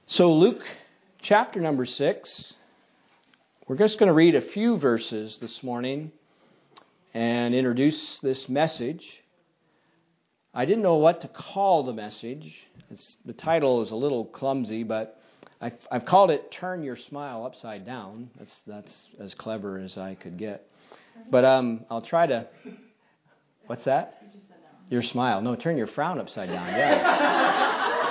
So Luke chapter number 6, we're just going to read a few verses this morning and introduce this message. I didn't know what to call the message. The title is a little clumsy, but I've called it Turn Your Smile Upside Down. That's as clever as I could get. But I'll try to... What's that? Your smile. No, turn your frown upside down. Yeah.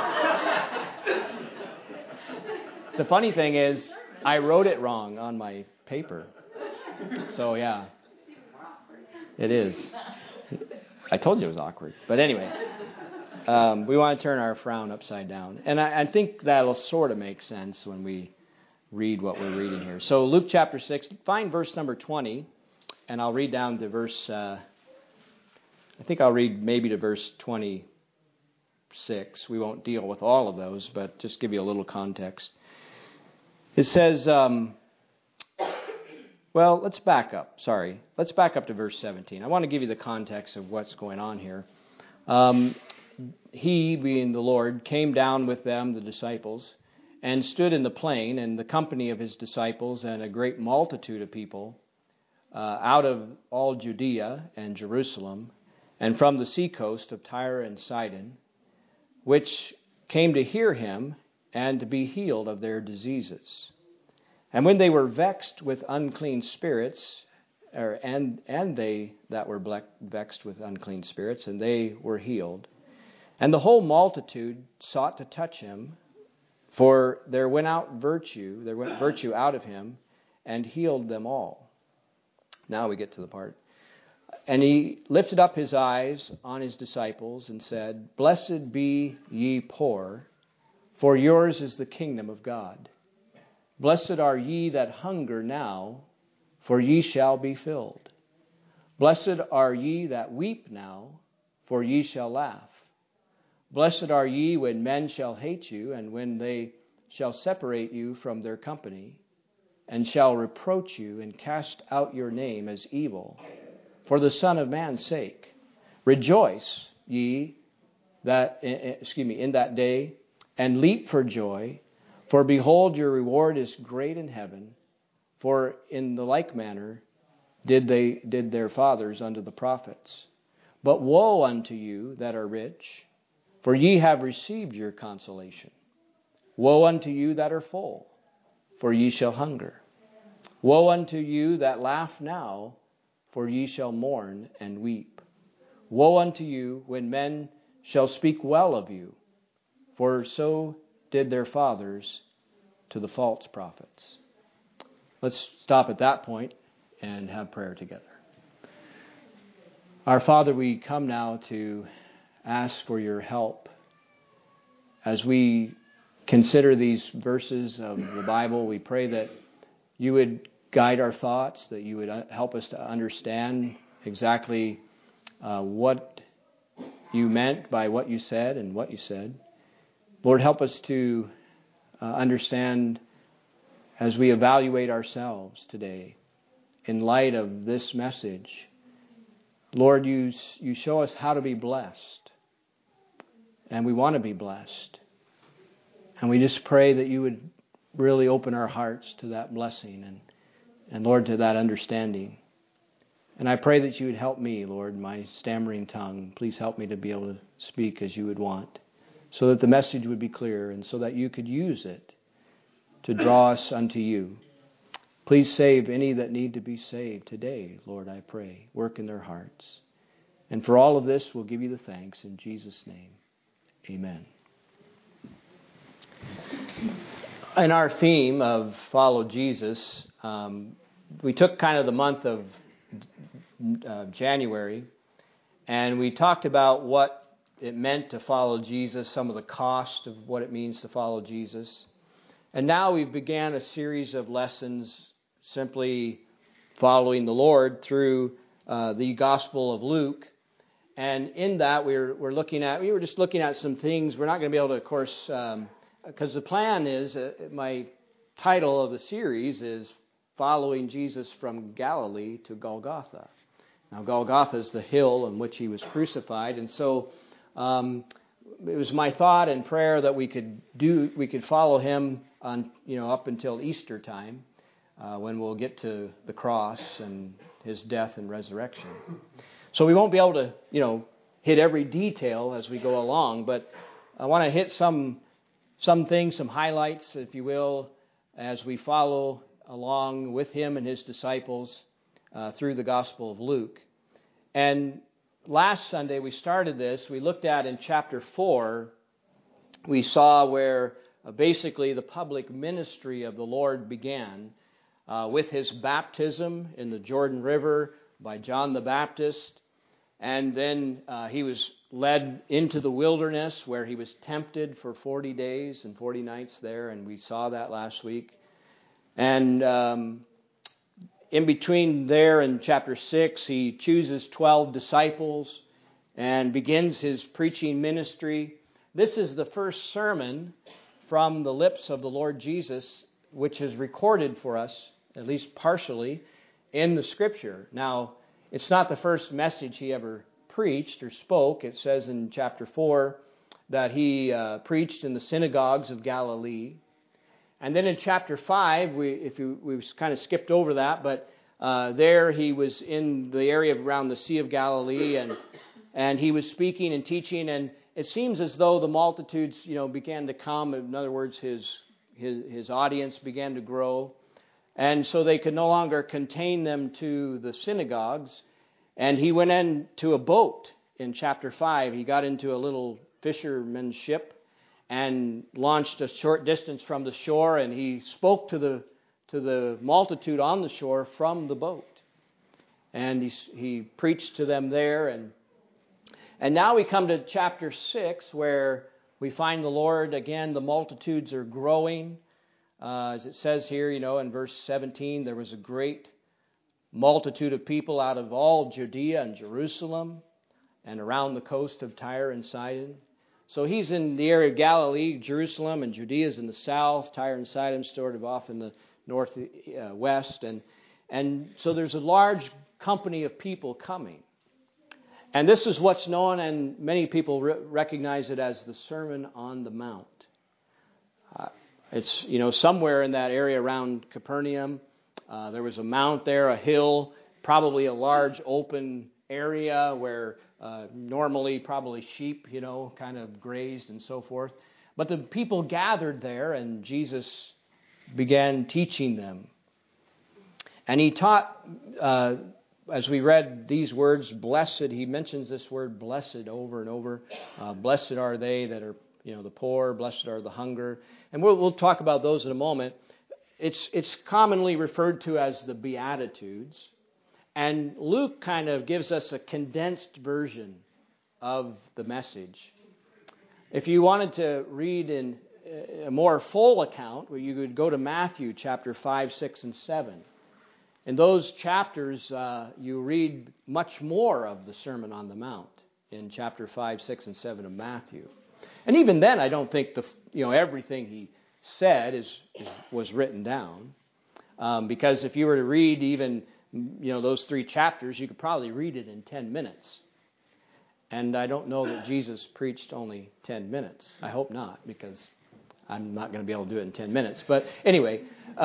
The funny thing is, I wrote it wrong on my paper. So, yeah. It is. I told you it was awkward. But anyway, we want to turn our frown upside down. And I think that'll sort of make sense when we read what we're reading here. So, Luke chapter 6, find verse number 20, and I'll read down to verse... I think I'll read maybe to verse 26. We won't deal with all of those, but just give you a little context. It says, let's back up. Sorry. Let's back up to verse 17. I want to give you the context of what's going on here. He, being the Lord, came down with them, the disciples, and stood in the plain, and the company of his disciples and a great multitude of people out of all Judea and Jerusalem, and from the seacoast of Tyre and Sidon, which came to hear him and to be healed of their diseases. And when they were vexed with unclean spirits, and they that were vexed with unclean spirits, and they were healed. And the whole multitude sought to touch him, for there went virtue out of him, and healed them all. Now we get to the part. And he lifted up his eyes on his disciples and said, Blessed be ye poor, for yours is the kingdom of God. Blessed are ye that hunger now, for ye shall be filled. Blessed are ye that weep now, for ye shall laugh. Blessed are ye when men shall hate you, and when they shall separate you from their company, and shall reproach you and cast out your name as evil, for the Son of Man's sake. Rejoice ye in that day, and leap for joy, for behold, your reward is great in heaven. For in the like manner did their fathers unto the prophets. But woe unto you that are rich, for ye have received your consolation. Woe unto you that are full, for ye shall hunger. Woe unto you that laugh now, for ye shall mourn and weep. Woe unto you when men shall speak well of you, for so did their fathers to the false prophets. Let's stop at that point and have prayer together. Our Father, we come now to ask for your help as we consider these verses of the Bible. We pray that you would guide our thoughts, that you would help us to understand exactly what you meant by what you said and what you said. Lord, help us to understand as we evaluate ourselves today in light of this message. Lord, you show us how to be blessed, and we want to be blessed. And we just pray that you would really open our hearts to that blessing and Lord, to that understanding. And I pray that you would help me, Lord, my stammering tongue. Please help me to be able to speak as you would want, so that the message would be clear and so that you could use it to draw us unto you. Please save any that need to be saved today, Lord, I pray. Work in their hearts. And for all of this, we'll give you the thanks in Jesus' name. Amen. In our theme of Follow Jesus, we took kind of the month of January, and we talked about what it meant to follow Jesus, some of the cost of what it means to follow Jesus. And now we've began a series of lessons simply following the Lord through the Gospel of Luke. And in that we were just looking at some things. We're not going to be able to, of course, because the plan is, my title of the series is Following Jesus from Galilee to Golgotha. Now, Golgotha is the hill on which he was crucified, and so it was my thought and prayer that we could follow him on, up until Easter time, when we'll get to the cross and his death and resurrection. So we won't be able to, hit every detail as we go along, but I want to hit some things, some highlights, if you will, as we follow along with him and his disciples through the Gospel of Luke. And last Sunday we started this. We looked at in chapter 4, we saw where basically the public ministry of the Lord began with his baptism in the Jordan River by John the Baptist. And then he was led into the wilderness where he was tempted for 40 days and 40 nights there, and we saw that last week. And in between there in chapter 6, he chooses 12 disciples and begins his preaching ministry. This is the first sermon from the lips of the Lord Jesus, which is recorded for us, at least partially, in the Scripture. Now, it's not the first message he ever preached or spoke. It says in chapter 4 that he preached in the synagogues of Galilee. And then in chapter 5, we kind of skipped over that, but there he was in the area around the Sea of Galilee, and he was speaking and teaching, and it seems as though the multitudes, began to come. In other words, his audience began to grow. And so they could no longer contain them to the synagogues. And he went into a boat in chapter 5. He got into a little fisherman's ship and launched a short distance from the shore. And he spoke to the multitude on the shore from the boat. And he preached to them there. And now we come to chapter 6, where we find the Lord, again, the multitudes are growing. As it says here, in verse 17, there was a great multitude of people out of all Judea and Jerusalem and around the coast of Tyre and Sidon. So he's in the area of Galilee. Jerusalem and Judea is in the south. Tyre and Sidon sort of off in the northwest. And so there's a large company of people coming. And this is what's known, and many people recognize it as the Sermon on the Mount. It's, somewhere in that area around Capernaum. There was a mount there, a hill, probably a large open area where normally probably sheep, kind of grazed and so forth. But the people gathered there, and Jesus began teaching them. And he taught, as we read these words, blessed, he mentions this word blessed over and over. Blessed are they that are, the poor, blessed are the hunger. And we'll talk about those in a moment. It's commonly referred to as the Beatitudes. And Luke kind of gives us a condensed version of the message. If you wanted to read in a more full account, you could go to Matthew chapter 5, 6, and 7. In those chapters, you read much more of the Sermon on the Mount in chapter 5, 6, and 7 of Matthew. And even then, I don't think everything he said was written down, because if you were to read even those 3 chapters, you could probably read it in 10 minutes. And I don't know that Jesus preached only 10 minutes. I hope not, because I'm not going to be able to do it in 10 minutes. But anyway,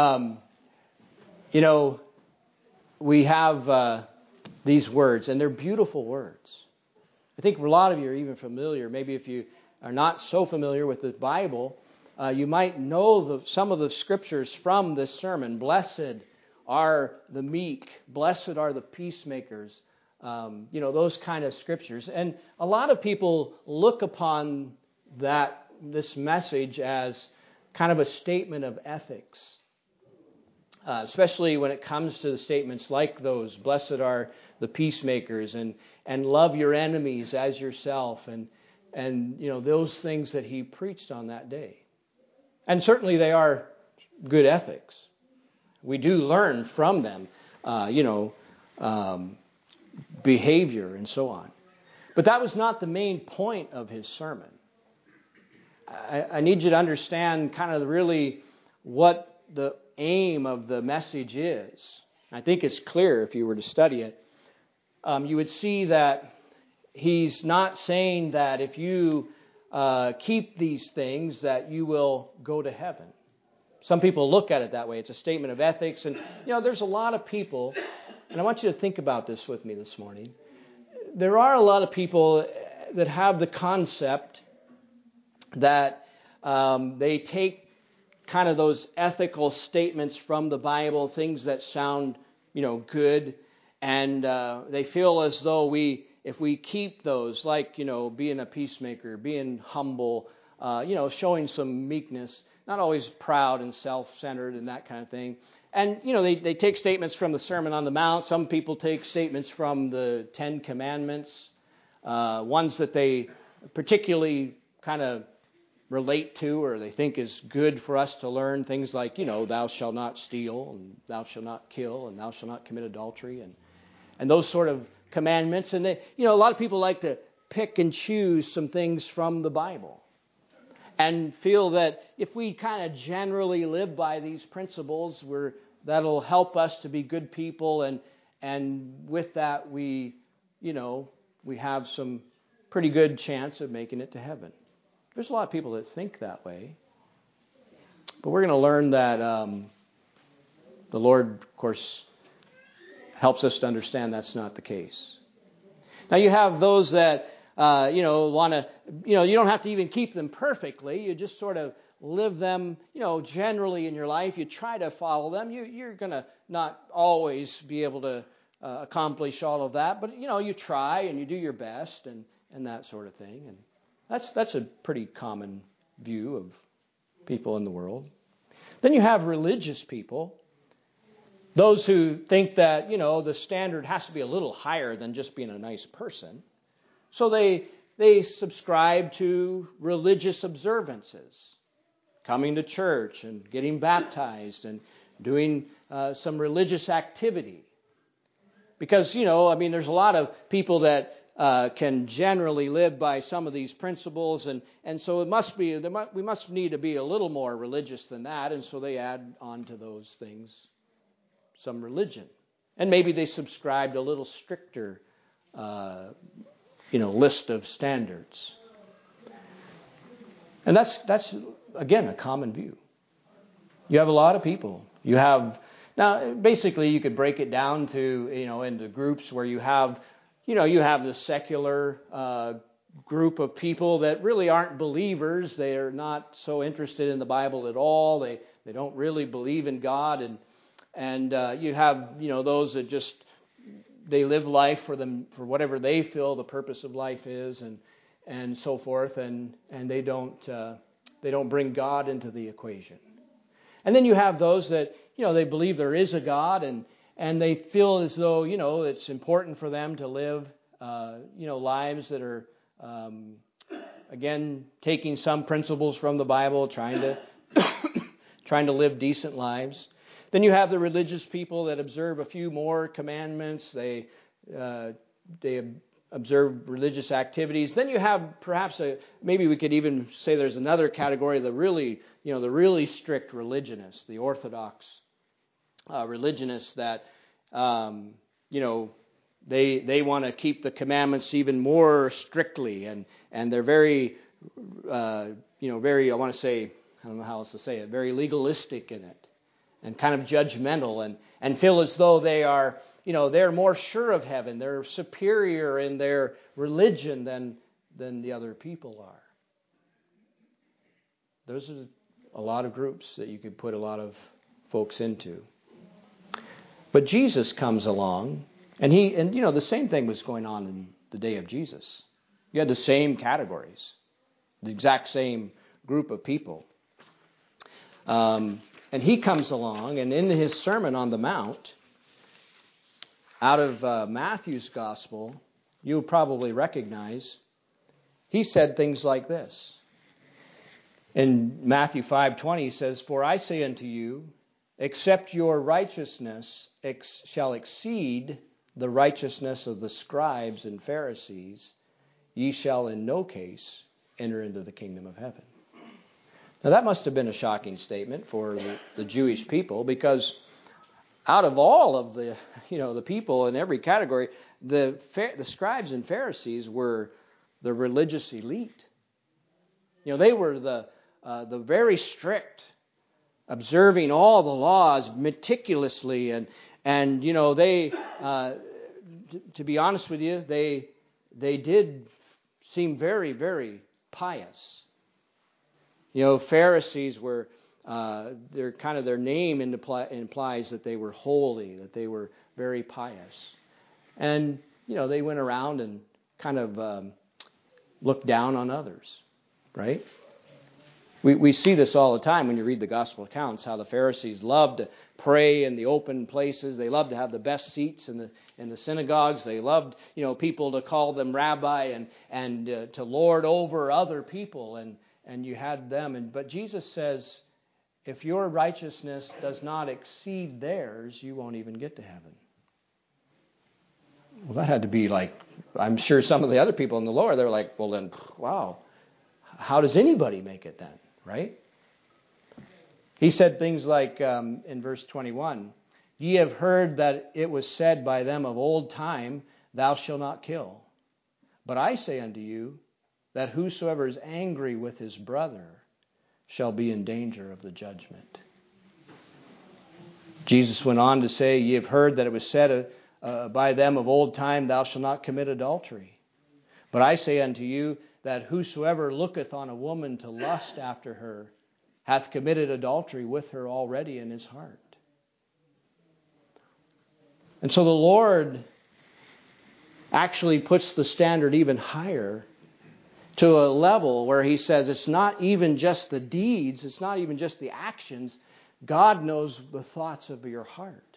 we have these words, and they're beautiful words. I think a lot of you are even familiar. Maybe if you are not so familiar with the Bible, you might know some of the scriptures from this sermon. Blessed are the meek. Blessed are the peacemakers. Those kind of scriptures. And a lot of people look upon this message as kind of a statement of ethics. Especially when it comes to the statements like those. Blessed are the peacemakers, and love your enemies as yourself. And those things that he preached on that day. And certainly they are good ethics. We do learn from them, behavior and so on. But that was not the main point of his sermon. I need you to understand kind of really what the aim of the message is. I think it's clear if you were to study it. You would see that he's not saying that if you keep these things, that you will go to heaven. Some people look at it that way. It's a statement of ethics. And, there's a lot of people, and I want you to think about this with me this morning. There are a lot of people that have the concept that they take kind of those ethical statements from the Bible, things that sound, good, and they feel as though if we keep those, like, being a peacemaker, being humble, showing some meekness, not always proud and self-centered and that kind of thing. And, they take statements from the Sermon on the Mount. Some people take statements from the Ten Commandments, ones that they particularly kind of relate to or they think is good for us to learn. Things like, thou shalt not steal, and thou shalt not kill, and thou shalt not commit adultery, and those sort of commandments. And they, a lot of people like to pick and choose some things from the Bible and feel that if we kind of generally live by these principles, that'll help us to be good people, and with that we have some pretty good chance of making it to heaven. There's a lot of people that think that way, but we're going to learn that the Lord, of course, helps us to understand that's not the case. Now you have those that want to, you don't have to even keep them perfectly. You just sort of live them, generally in your life. You try to follow them. You're going to not always be able to accomplish all of that, but, you try and you do your best and that sort of thing. And that's a pretty common view of people in the world. Then you have religious people, those who think that, the standard has to be a little higher than just being a nice person. So they subscribe to religious observances, coming to church and getting baptized and doing some religious activity. Because, there's a lot of people that can generally live by some of these principles, and so we must need to be a little more religious than that, and so they add on to those things some religion. And maybe they subscribed a little stricter list of standards. And that's again a common view. You have a lot of people. Now basically you could break it down to into groups where you have the secular group of people that really aren't believers. They are not so interested in the Bible at all. They don't really believe in God, and you have those that just they live life for whatever they feel the purpose of life is, and so forth, and they don't bring God into the equation. And then you have those that they believe there is a God, and they feel as though it's important for them to live lives that are again taking some principles from the Bible, trying to live decent lives. Then you have the religious people that observe a few more commandments. They observe religious activities. Then you have perhaps maybe we could even say there's another category, the really strict religionists, the Orthodox religionists that they want to keep the commandments even more strictly, and they're very very, I want to say, I don't know how else to say it, very legalistic in it, and kind of judgmental, and feel as though they are, they're more sure of heaven, they're superior in their religion than the other people are. Those are a lot of groups that you could put a lot of folks into. But Jesus comes along, and the same thing was going on in the day of Jesus. You had the same categories, the exact same group of people. And he comes along, and in his Sermon on the Mount, out of Matthew's Gospel, you'll probably recognize, he said things like this. In Matthew 5:20, he says, "For I say unto you, except your righteousness shall exceed the righteousness of the scribes and Pharisees, ye shall in no case enter into the kingdom of heaven." Now that must have been a shocking statement for the Jewish people, because out of all of the the people in every category, the scribes and Pharisees were the religious elite. They were the very strict, observing all the laws meticulously, and they, to be honest with you, they did seem very, very pious. Pharisees were their name implies that they were holy, that they were very pious, and they went around and kind of looked down on others, right? We see this all the time when you read the gospel accounts, how the Pharisees loved to pray in the open places. They loved to have the best seats in the synagogues. They loved, people to call them rabbi and to lord over other people. And you had them. But Jesus says, if your righteousness does not exceed theirs, you won't even get to heaven. Well, that had to be like, I'm sure some of the other people in the lower, they're like, well then, wow, how does anybody make it then? Right? He said things like in verse 21, ye have heard that it was said by them of old time, thou shalt not kill. But I say unto you, that whosoever is angry with his brother shall be in danger of the judgment. Jesus went on to say, ye have heard that it was said by them of old time, thou shalt not commit adultery. But I say unto you, that whosoever looketh on a woman to lust after her hath committed adultery with her already in his heart. And so the Lord actually puts the standard even higher, to a level where He says it's not even just the deeds, it's not even just the actions. God knows the thoughts of your heart.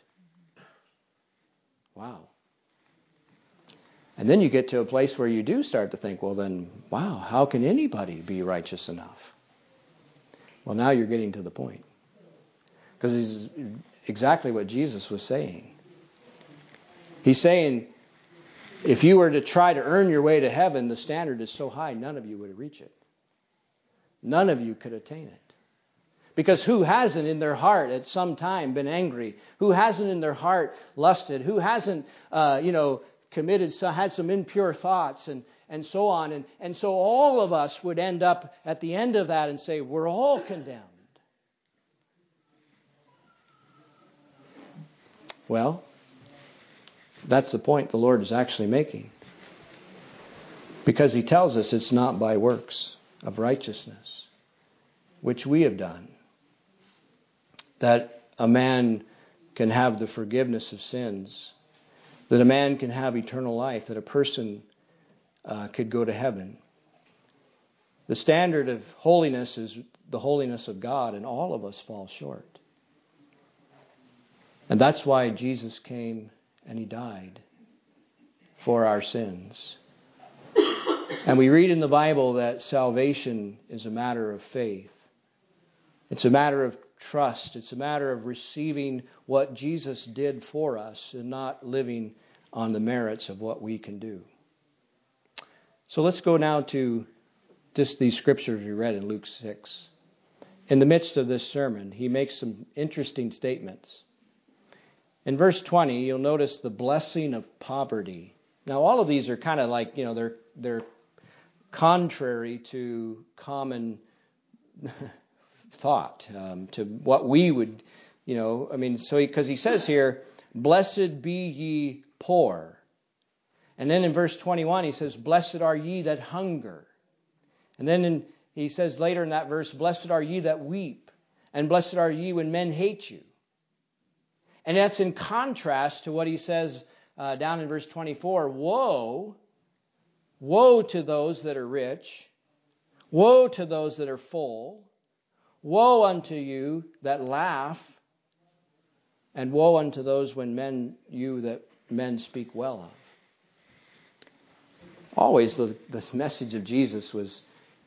Wow. And then you get to a place where you do start to think, well then, wow, how can anybody be righteous enough? Well, now you're getting to the point. Because it's exactly what Jesus was saying. He's saying, if you were to try to earn your way to heaven, the standard is so high, none of you would reach it. None of you could attain it. Because who hasn't in their heart at some time been angry? Who hasn't in their heart lusted? Who hasn't, committed, had some impure thoughts and so on. And so all of us would end up at the end of that and say, we're all condemned. Well, that's the point the Lord is actually making. Because He tells us it's not by works of righteousness, which we have done, that a man can have the forgiveness of sins, that a man can have eternal life, that a person could go to heaven. The standard of holiness is the holiness of God, and all of us fall short. And that's why Jesus came and He died for our sins. And we read in the Bible that salvation is a matter of faith. It's a matter of trust. It's a matter of receiving what Jesus did for us and not living on the merits of what we can do. So let's go now to just these scriptures we read in Luke 6. In the midst of this sermon, He makes some interesting statements. In verse 20, you'll notice the blessing of poverty. Now, all of these are kind of like, they're contrary to common thought, to what we would, because He says here, blessed be ye poor. And then in verse 21, He says, blessed are ye that hunger. And then He says later in that verse, blessed are ye that weep, and blessed are ye when men hate you. And that's in contrast to what He says down in verse 24, woe to those that are rich, woe to those that are full, woe unto you that laugh, and woe unto those when men speak well of. Always the message of Jesus was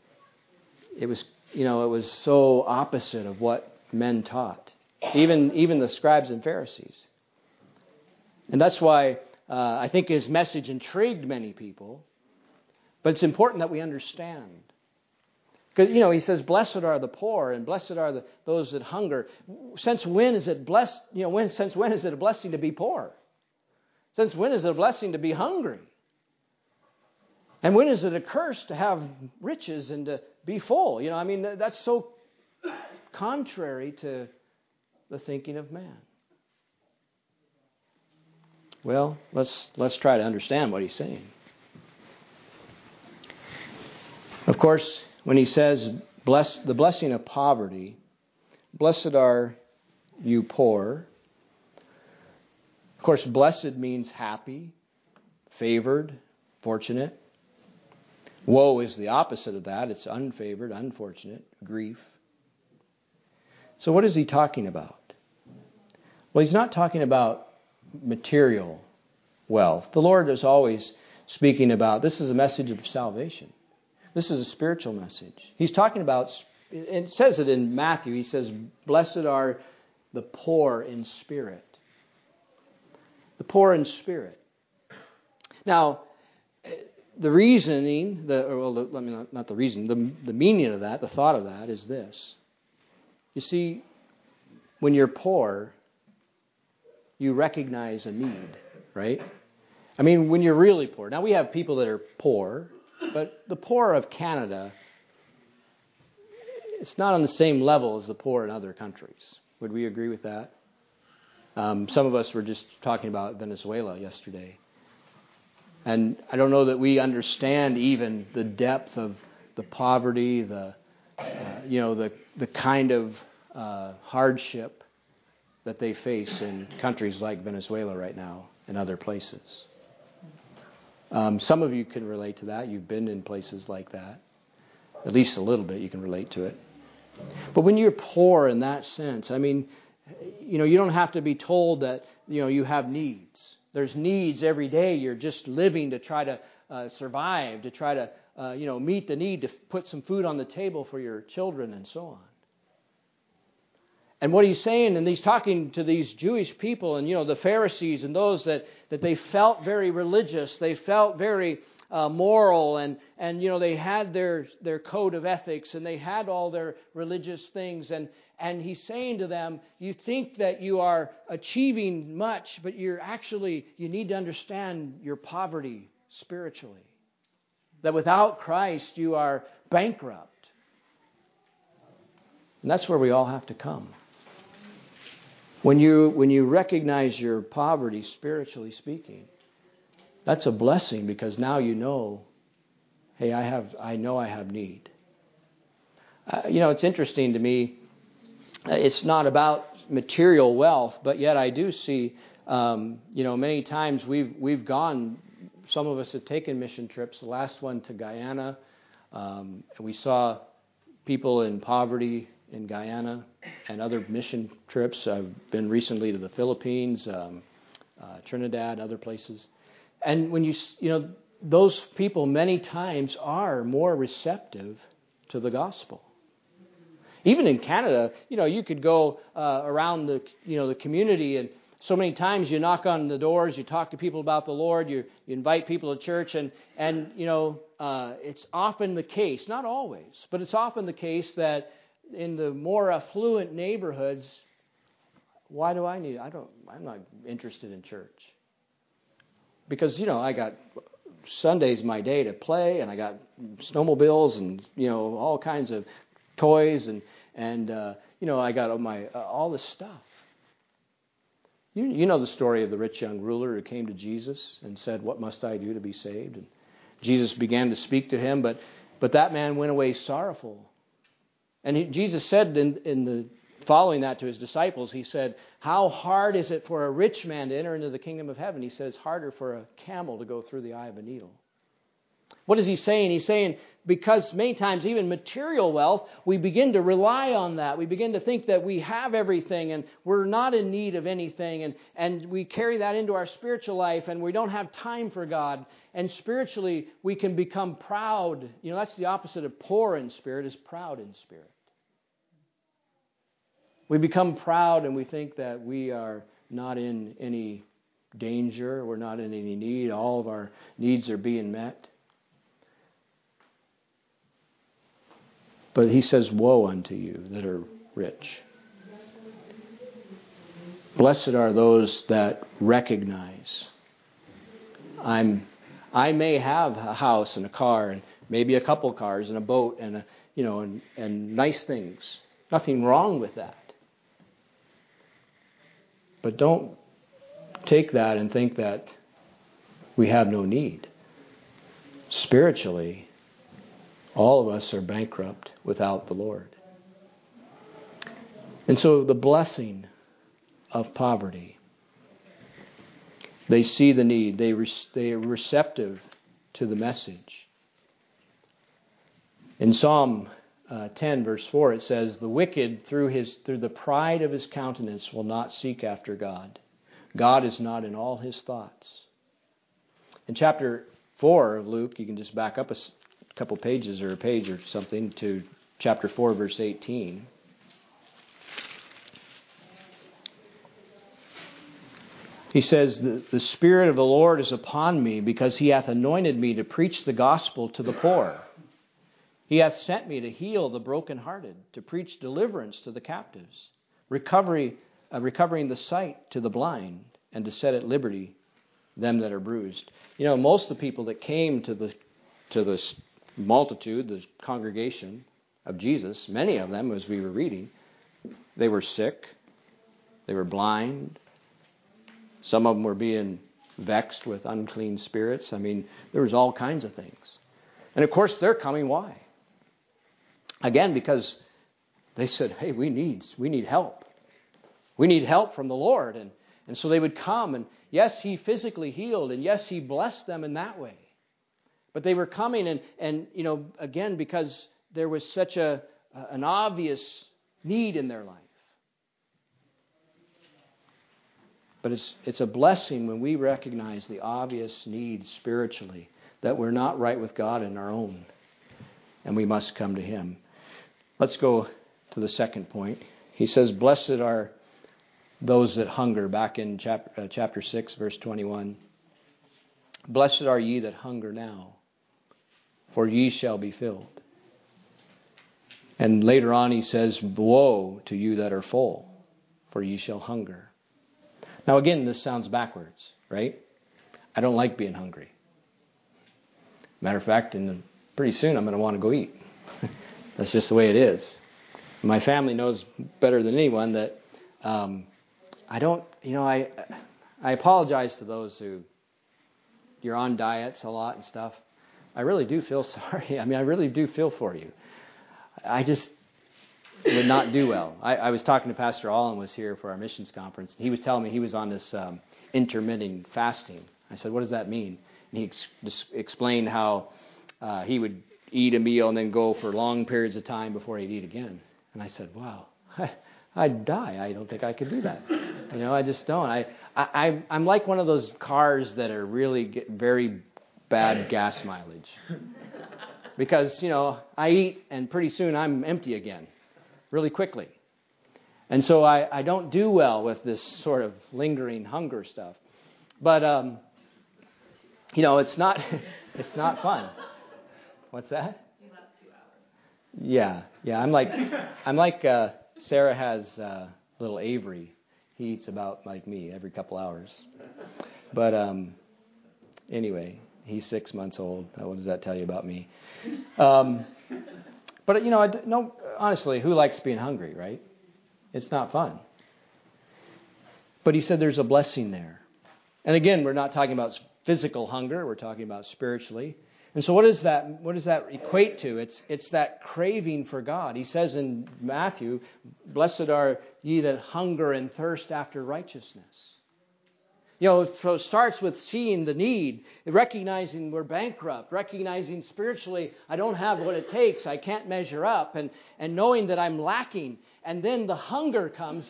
so opposite of what men taught. Even the scribes and Pharisees. And that's why I think His message intrigued many people. But it's important that we understand. Because, He says, blessed are the poor and blessed are those that hunger. Since when is it blessed? Since when is it a blessing to be poor? Since when is it a blessing to be hungry? And when is it a curse to have riches and to be full? You know, I mean, that's so contrary to the thinking of man. Well, let's try to understand what he's saying. Of course, when he says bless the blessing of poverty, blessed are you poor. Of course, blessed means happy, favored, fortunate. Woe is the opposite of that. It's unfavored, unfortunate, grief. So what is he talking about? Well, he's not talking about material wealth. The Lord is always speaking about, this is a message of salvation. This is a spiritual message. He's talking about, it says it in Matthew, he says, blessed are the poor in spirit. The poor in spirit. Now, the reasoning, the meaning of that, the thought of that is this. You see, when you're poor, you recognize a need, right? I mean, when you're really poor. Now, we have people that are poor, but the poor of Canada, it's not on the same level as the poor in other countries. Would we agree with that? Some of us were just talking about Venezuela yesterday. And I don't know that we understand even the depth of the poverty, the kind of hardship that they face in countries like Venezuela right now and other places. Some of you can relate to that. You've been in places like that. At least a little bit you can relate to it. But when you're poor in that sense, I mean, you know, you don't have to be told that, you know, you have needs. There's needs every day. You're just living to try to survive, to try to, meet the need to put some food on the table for your children and so on. And what he's saying, and he's talking to these Jewish people and, you know, the Pharisees and those that they felt very religious, they felt very moral, and they had their code of ethics, and they had all their religious things. And he's saying to them, you think that you are achieving much, but you need to understand your poverty spiritually. That without Christ, you are bankrupt. And that's where we all have to come. When you recognize your poverty, spiritually speaking, that's a blessing, because now you know, hey, I know I have need. It's interesting to me. It's not about material wealth, but yet I do see, many times we've gone. Some of us have taken mission trips. The last one to Guyana, we saw people in poverty in Guyana, and other mission trips. I've been recently to the Philippines, Trinidad, other places. And when those people many times are more receptive to the gospel. Even in Canada, you could go around the community, and so many times you knock on the doors, you talk to people about the Lord, you invite people to church, and it's often the case, not always, but it's often the case that in the more affluent neighborhoods, why do I'm not interested in church. Because, I got Sunday's my day to play, and I got snowmobiles and, all kinds of toys, and I got all this stuff. You know the story of the rich young ruler who came to Jesus and said, "What must I do to be saved?" And Jesus began to speak to him, but that man went away sorrowful. And Jesus said in the following that to his disciples, he said, "How hard is it for a rich man to enter into the kingdom of heaven?" He said, "It's harder for a camel to go through the eye of a needle." What is he saying? He's saying because many times even material wealth, we begin to rely on that. We begin to think that we have everything and we're not in need of anything. And we carry that into our spiritual life, and we don't have time for God. And spiritually, we can become proud. That's the opposite of poor in spirit, is proud in spirit. We become proud, and we think that we are not in any danger. We're not in any need. All of our needs are being met. But he says, "Woe unto you that are rich." Blessed are those that recognize I'm I may have a house and a car and maybe a couple cars and a boat and and nice things. Nothing wrong with that. But don't take that and think that we have no need. Spiritually, all of us are bankrupt without the Lord. And so the blessing of poverty, they see the need. They are receptive to the message. In Psalm 10, verse 4, it says, "The wicked, through the pride of his countenance, will not seek after God. God is not in all his thoughts." In chapter 4 of Luke, you can just back up a couple pages or a page or something to chapter 4, verse 18. He says, "The Spirit of the Lord is upon me, because he hath anointed me to preach the gospel to the poor. He hath sent me to heal the brokenhearted, to preach deliverance to the captives, recovering the sight to the blind, and to set at liberty them that are bruised." Most of the people that came to the multitude, the congregation of Jesus, many of them, as we were reading, they were sick, they were blind. Some of them were being vexed with unclean spirits. There was all kinds of things. And of course, they're coming. Why? Again, because they said, "Hey, we need help. We need help from the Lord." And so they would come, and yes, he physically healed, and yes, he blessed them in that way. But they were coming, and again, because there was such an obvious need in their life. But it's a blessing when we recognize the obvious need spiritually, that we're not right with God in our own, and we must come to him. Let's go to the second point. He says, "Blessed are those that hunger," back in chapter 6, verse 21. "Blessed are ye that hunger now, for ye shall be filled." And later on he says, "Woe to you that are full, for ye shall hunger." Now again, this sounds backwards, right? I don't like being hungry. Matter of fact, pretty soon I'm going to want to go eat. That's just the way it is. My family knows better than anyone that I don't, I apologize to those who, you're on diets a lot and stuff. I really do feel sorry. I really do feel for you. I just would not do well. I was talking to Pastor Allen, was here for our missions conference. He was telling me he was on this intermittent fasting. I said, "What does that mean?" And he explained how he would eat a meal and then go for long periods of time before he'd eat again. And I said, "Wow, I'd die. I don't think I could do that." I just don't. I'm like one of those cars that are really get very bad gas mileage. Because, I eat and pretty soon I'm empty again, really quickly. And so I don't do well with this sort of lingering hunger stuff. But, it's not fun. What's that? You left 2 hours. Yeah. I'm like Sarah has little Avery. He eats about like me every couple hours. But anyway, he's 6 months old. What does that tell you about me? But no, honestly, who likes being hungry, right? It's not fun. But he said there's a blessing there. And again, we're not talking about physical hunger. We're talking about spiritually. And so what does that equate to? It's that craving for God. He says in Matthew, "Blessed are ye that hunger and thirst after righteousness." So it starts with seeing the need, recognizing we're bankrupt, recognizing spiritually I don't have what it takes, I can't measure up, and knowing that I'm lacking. And then the hunger comes.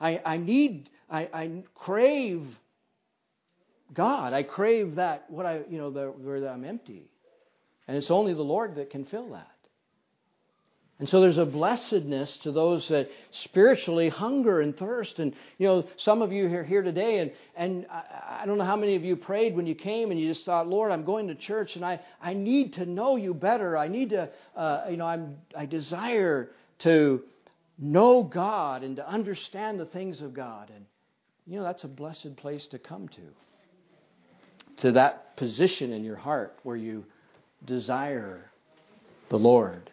I crave God. I crave that where I'm empty. And it's only the Lord that can fill that. And so there's a blessedness to those that spiritually hunger and thirst. And, some of you are here today, and I don't know how many of you prayed when you came and you just thought, "Lord, I'm going to church and I need to know you better. I need to, I desire to know God and to understand the things of God." And, that's a blessed place to come to that position in your heart where you desire the Lord.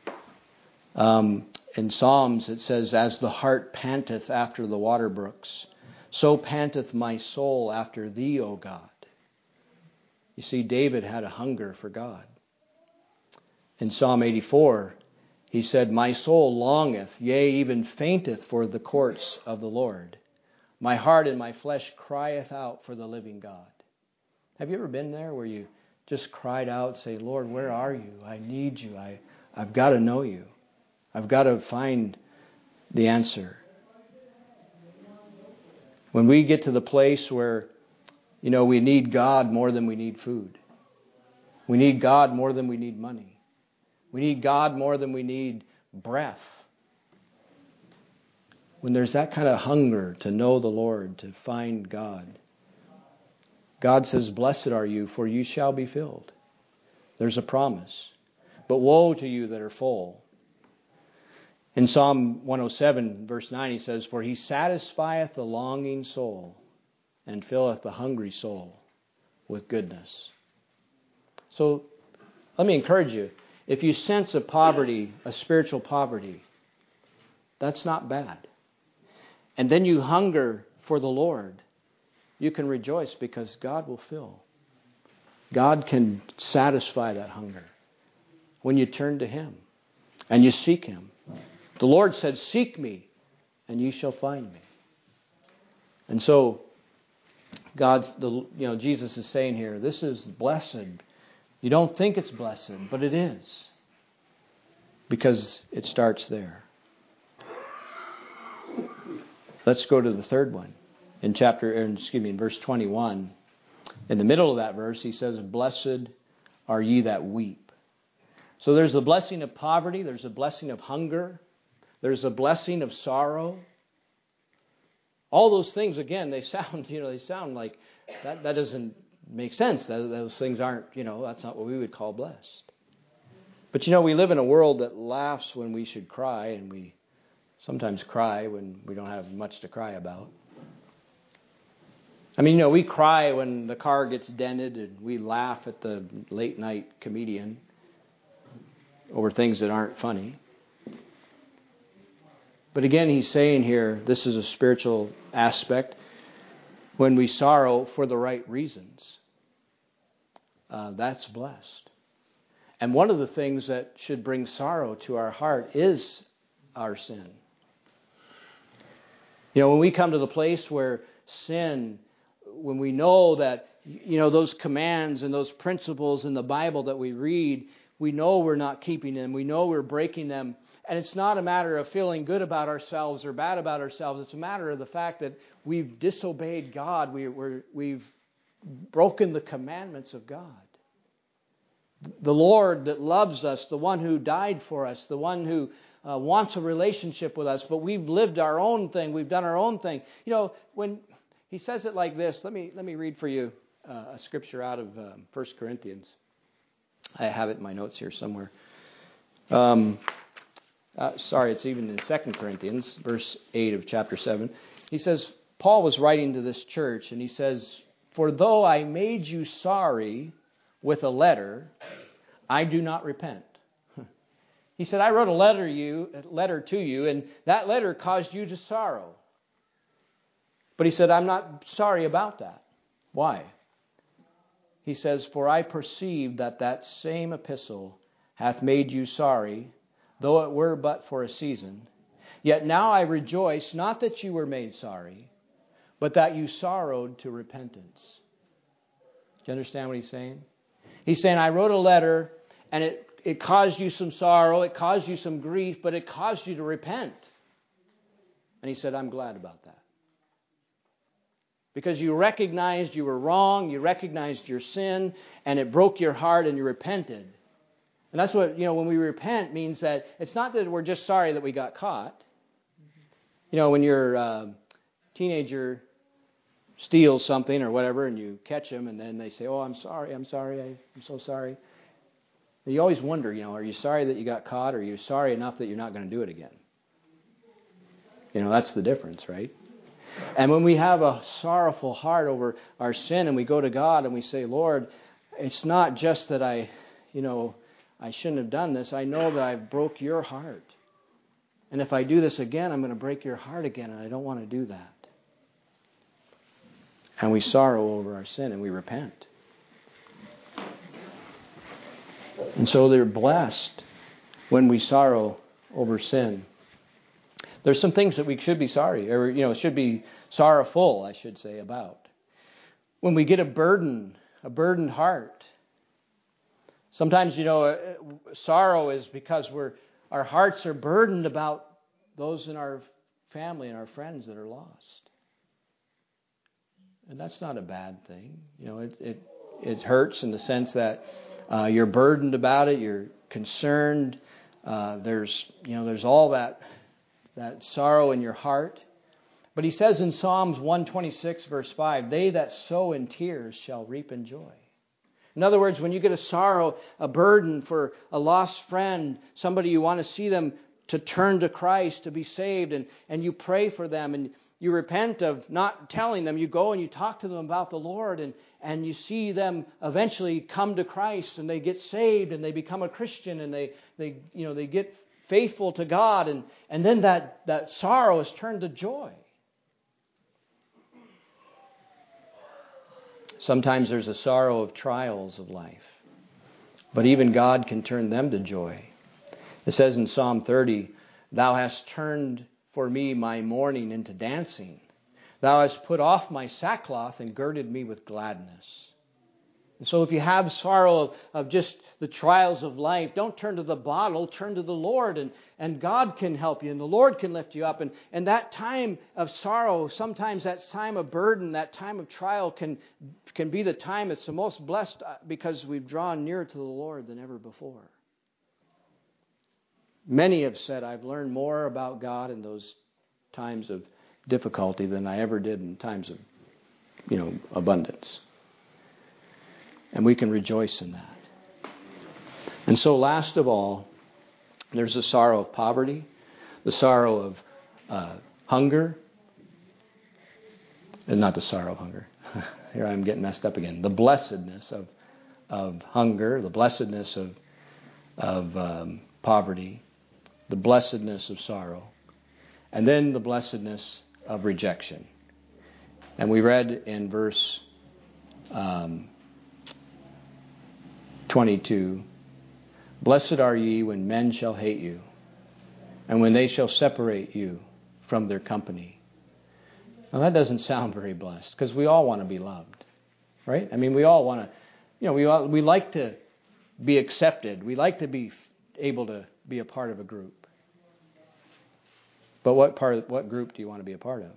In Psalms it says, as the hart panteth after the water brooks, so panteth my soul after thee, O God. You see, David had a hunger for God. In Psalm 84, he said, my soul longeth, yea, even fainteth for the courts of the Lord. My heart and my flesh crieth out for the living God. Have you ever been there where you just cried out, say, Lord, where are you? I need you. I've got to know you. I've got to find the answer. When we get to the place where, we need God more than we need food. We need God more than we need money. We need God more than we need breath. When there's that kind of hunger to know the Lord, to find God, God says, blessed are you, for you shall be filled. There's a promise. But woe to you that are full. In Psalm 107, verse 9, he says, for he satisfieth the longing soul and filleth the hungry soul with goodness. So let me encourage you. If you sense a poverty, a spiritual poverty, that's not bad. And then you hunger for the Lord, you can rejoice because God will fill. God can satisfy that hunger when you turn to Him and you seek Him. The Lord said, seek me and you shall find me. And so Jesus is saying here, this is blessed. You don't think it's blessed, but it is. Because it starts there. Let's go to the third one. In verse 21. In the middle of that verse, he says, blessed are ye that weep. So there's the blessing of poverty, there's a blessing of hunger, there's a blessing of sorrow. All those things, again, they sound like that doesn't make sense. Those things aren't, that's not what we would call blessed. But we live in a world that laughs when we should cry, and we sometimes cry when we don't have much to cry about. We cry when the car gets dented, and we laugh at the late night comedian over things that aren't funny. But again, he's saying here, this is a spiritual aspect. When we sorrow for the right reasons, that's blessed. And one of the things that should bring sorrow to our heart is our sin. When we come to the place where sin, when we know that, those commands and those principles in the Bible that we read, we know we're not keeping them. We know we're breaking them. And it's not a matter of feeling good about ourselves or bad about ourselves. It's a matter of the fact that we've disobeyed God. We've broken the commandments of God. The Lord that loves us, the one who died for us, the one who wants a relationship with us, but we've lived our own thing. We've done our own thing. When he says it like this, let me read for you a scripture out of 1 Corinthians. I have it in my notes here somewhere. It's even in 2 Corinthians, verse 8 of chapter 7. He says, Paul was writing to this church, and he says, for though I made you sorry with a letter, I do not repent. He said, I wrote a letter to you, and that letter caused you to sorrow. But he said, I'm not sorry about that. Why? He says, for I perceive that same epistle hath made you sorry, though it were but for a season. Yet now I rejoice, not that you were made sorry, but that you sorrowed to repentance. Do you understand what he's saying? He's saying, I wrote a letter, and it caused you some sorrow, it caused you some grief, but it caused you to repent. And he said, I'm glad about that. Because you recognized you were wrong, you recognized your sin, and it broke your heart, and you repented. And that's what, when we repent means that it's not that we're just sorry that we got caught. When your teenager steals something or whatever and you catch them and then they say, oh, I'm sorry, I'm so sorry. And you always wonder, are you sorry that you got caught, or are you sorry enough that you're not going to do it again? That's the difference, right? And when we have a sorrowful heart over our sin and we go to God and we say, Lord, it's not just that I shouldn't have done this. I know that I broke your heart. And if I do this again, I'm going to break your heart again, and I don't want to do that. And we sorrow over our sin and we repent. And so they're blessed when we sorrow over sin. There's some things that we should be sorry, or should be sorrowful, I should say, about. When we get a burdened heart. Sometimes, sorrow is because our hearts are burdened about those in our family and our friends that are lost. And that's not a bad thing. It hurts in the sense that you're burdened about it, you're concerned. There's all that sorrow in your heart. But he says in Psalms 126, verse 5, they that sow in tears shall reap in joy. In other words, when you get a sorrow, a burden for a lost friend, somebody you want to see them to turn to Christ, to be saved, and you pray for them, and you repent of not telling them, you go and you talk to them about the Lord, and you see them eventually come to Christ, and they get saved, and they become a Christian, and they get faithful to God, and then that sorrow is turned to joy. Sometimes there's a sorrow of trials of life, but even God can turn them to joy. It says in Psalm 30, thou hast turned for me my mourning into dancing. Thou hast put off my sackcloth and girded me with gladness. And so if you have sorrow of just the trials of life, don't turn to the bottle, turn to the Lord, and God can help you, and the Lord can lift you up. And that time of sorrow, sometimes that time of burden, that time of trial can be the time that's the most blessed because we've drawn nearer to the Lord than ever before. Many have said, I've learned more about God in those times of difficulty than I ever did in times of, abundance. And we can rejoice in that. And so last of all, there's the sorrow of poverty, the sorrow of hunger, and not the sorrow of hunger. Here I'm getting messed up again. The blessedness of hunger, the blessedness of poverty, the blessedness of sorrow, and then the blessedness of rejection. And we read in verse 22, blessed are ye when men shall hate you, and when they shall separate you from their company. Now that doesn't sound very blessed, because we all want to be loved, right? I mean, we all want to, we like to be accepted. We like to be able to be a part of a group. But what group do you want to be a part of?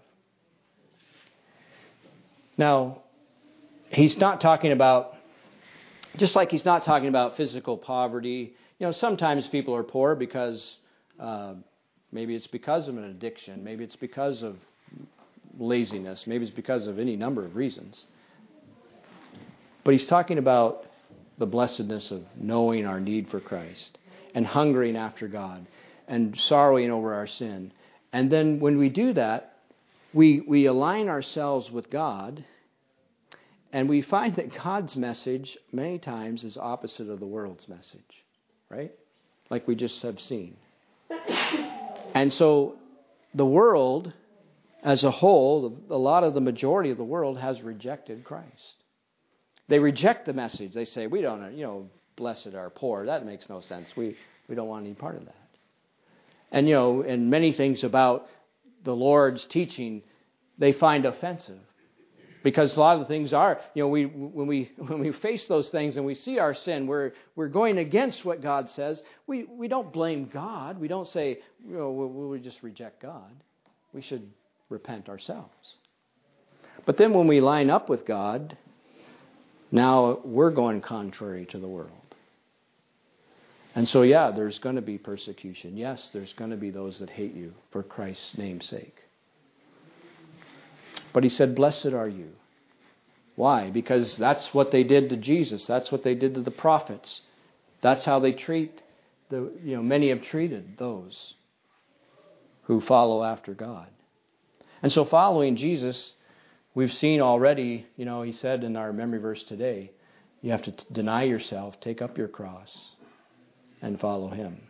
Now, he's not talking about, just like he's not talking about physical poverty. Sometimes people are poor because maybe it's because of an addiction. Maybe it's because of laziness. Maybe it's because of any number of reasons. But he's talking about the blessedness of knowing our need for Christ and hungering after God and sorrowing over our sin. And then when we do that, we align ourselves with God, and we find that God's message many times is opposite of the world's message, right? Like we just have seen. And so the world as a whole, the majority of the world has rejected Christ. They reject the message. They say, we don't, blessed are poor. That makes no sense. We don't want any part of that. And, and many things about the Lord's teaching, they find offensive. Because a lot of the things are, when we face those things and we see our sin, we're going against what God says. We don't blame God. We don't say, we just reject God. We should repent ourselves. But then when we line up with God, now we're going contrary to the world. And so, there's going to be persecution. Yes, there's going to be those that hate you for Christ's name's sake. But he said, blessed are you. Why? Because that's what they did to Jesus. That's what they did to the prophets. That's how they treat many have treated those who follow after God. And so following Jesus, we've seen already, he said in our memory verse today, you have to deny yourself, take up your cross, and follow Him.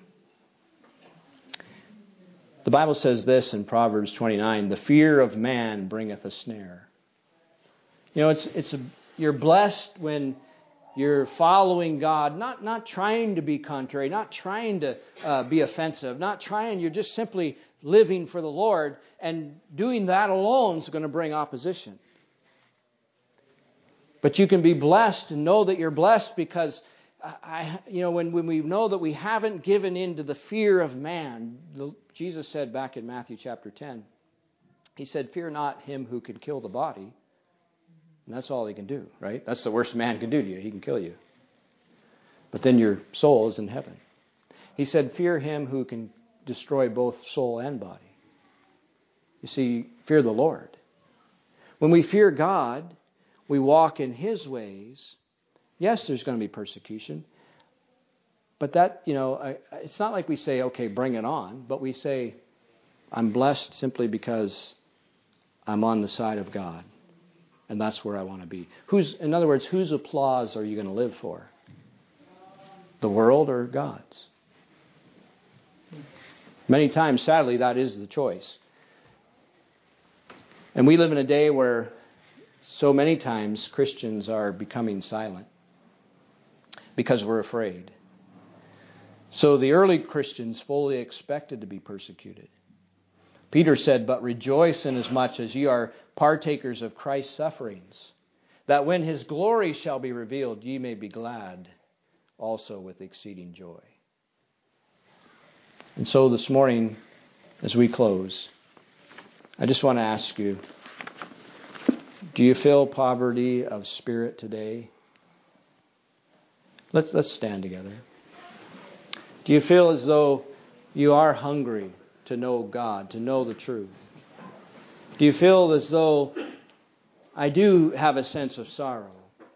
The Bible says this in Proverbs 29, the fear of man bringeth a snare. You're blessed when you're following God, not trying to be contrary, not trying to be offensive, you're just simply living for the Lord, and doing that alone is going to bring opposition. But you can be blessed and know that you're blessed because when we know that we haven't given in to the fear of man. Jesus said back in Matthew chapter 10, He said, fear not him who can kill the body. And that's all he can do, right? That's the worst man can do to you. He can kill you. But then your soul is in heaven. He said, fear him who can destroy both soul and body. You see, fear the Lord. When we fear God, we walk in His ways. Yes, there's going to be persecution. But that, it's not like we say, okay, bring it on. But we say, I'm blessed simply because I'm on the side of God. And that's where I want to be. In other words, whose applause are you going to live for? The world or God's? Many times, sadly, that is the choice. And we live in a day where so many times Christians are becoming silent because we're afraid. So the early Christians fully expected to be persecuted. Peter said, but rejoice inasmuch as ye are partakers of Christ's sufferings, that when His glory shall be revealed, ye may be glad also with exceeding joy. And so this morning, as we close, I just want to ask you, do you feel poverty of spirit today? Let's stand together. Do you feel as though you are hungry to know God, to know the truth? Do you feel as though I do have a sense of sorrow?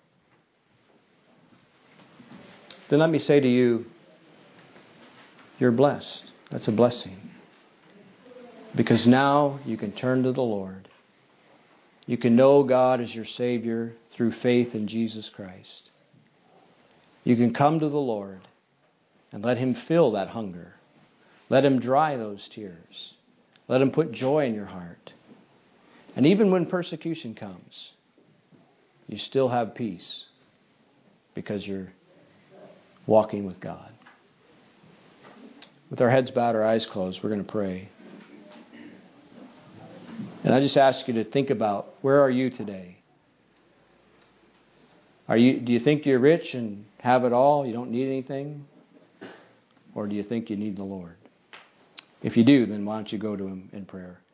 Then let me say to you, you're blessed. That's a blessing. Because now you can turn to the Lord. You can know God as your Savior through faith in Jesus Christ. You can come to the Lord and let Him fill that hunger. Let Him dry those tears. Let Him put joy in your heart. And even when persecution comes, you still have peace because you're walking with God. With our heads bowed, our eyes closed, we're going to pray. And I just ask you to think about, where are you today? Do you think you're rich and have it all? You don't need anything? Or do you think you need the Lord? If you do, then why don't you go to Him in prayer?